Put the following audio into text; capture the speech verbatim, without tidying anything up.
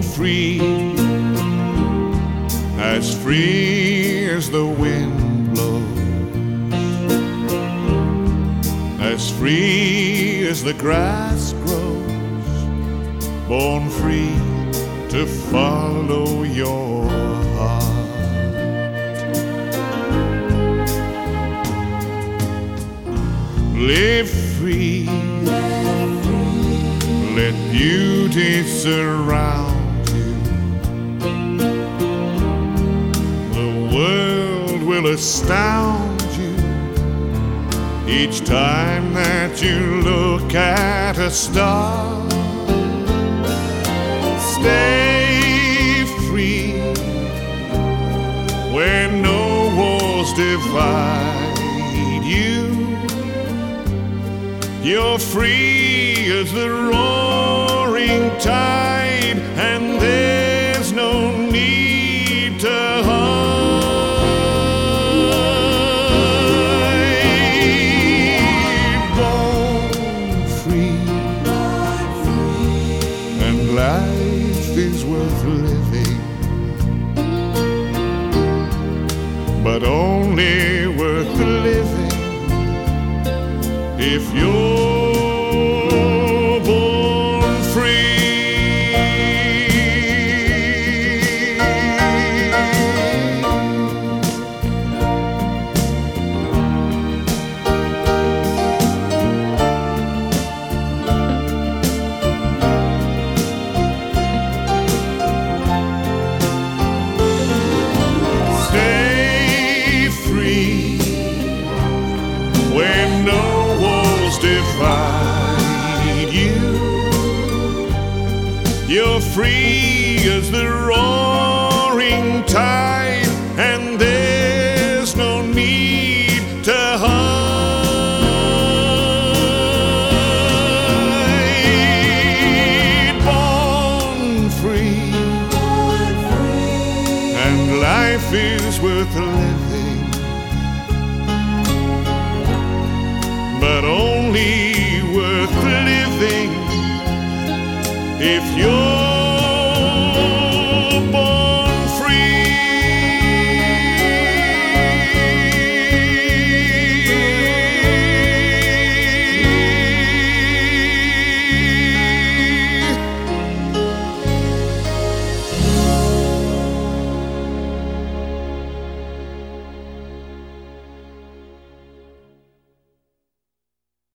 free, as free as the wind blows, as free as the grass grows, born free to follow your heart. Live free, let beauty surround you. The world will astound you each time that you look at a star. Stay free where no walls divide you. You're free as the roaring tide, and there's no need to hide. Born free, and life is worth living, but only worth living if you're born free. Stay free where no divide you. You're free as the roaring tide, and there's no need to hide. Born free, and life is worth living, but only worth living if you're